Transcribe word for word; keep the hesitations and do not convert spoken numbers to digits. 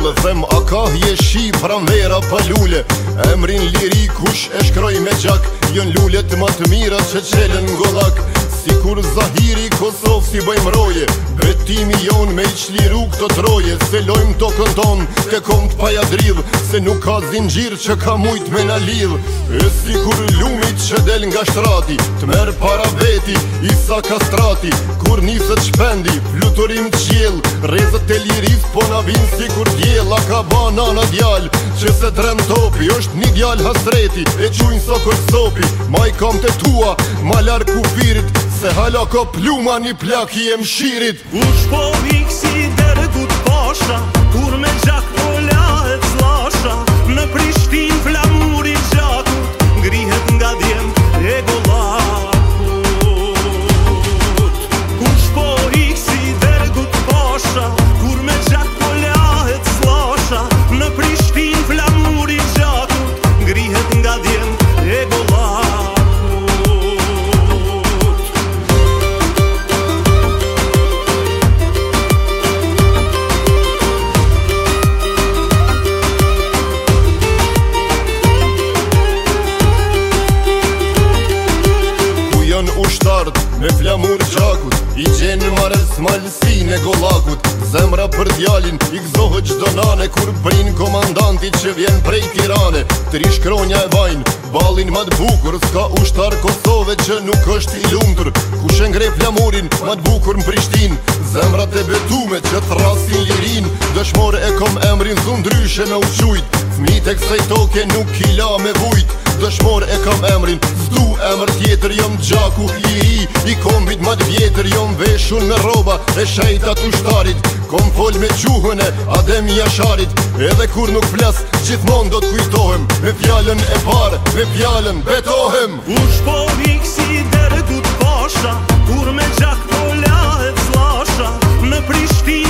Të them a ka jeshi pranvera pa lule. Emrin liri kush e shkroj me gjak, jën lullet ma të mira që qelen ngollak. Si kur Zahiri Kosovë si bëjmë roje, betimi jon me i qliru këto troje. Se lojmë tokën ton, ke kom t'paja drill, se nuk ka zingjir që ka mujt me na lidh. E si kur lumit që del nga shtrati, t'mer para veti, isa kastrati. Kur niset shpendi, fluturim qjell, rezët e liris po na vin si kur djell. A ka ba nana djall, që se tren topi, është një djall hasreti, e qujnë sokër sopi. Ma i kam të tua, ma larg kufirit, se hala ka pluma një plak i e mshirit. Ush po vik si dërgut pasha, kur me gjak po lahet zlasha. Në Prishtin flamuri gjakut, ngrihet nga djem e gollakut. Ush po vik si dërgut pasha, kur me gjak po lahet zlasha. Në Prishtin flamuri gjakut, ngrihet nga djem e gollakut. Ushtard me flamur gjakut, i gjenë marës malsin e gollakut. Zemra për djalin i gzohët gjdo nane, kur prin komandanti që vjen prej Tirane. Tri shkronja e vajnë, balin ma t'bukur, s'ka ushtar Kosove që nuk është i lumtur. Kush e ngre flamurin ma t'bukur në Prishtin, zemrat e betume që thrasin lirin. Dëshmor e kom emrin zundryshe me uqujt, fmit e kësaj toke nuk kila me vujt. Dëshmor e kam emrin, s'du emër tjetër, jom gjaku i ri i kombit ma t'vjetër. Jom veshun me roba e shejtat ushtarit, kom fol me gjuhën e Adem Jasharit. Edhe kur nuk flas, gjithmon do t'kujtohem, me fjallën e parë, me fjallën betohem. Ush po vik si dërgut pasha, kur me gjak po lahet zlasha. Në Prishtin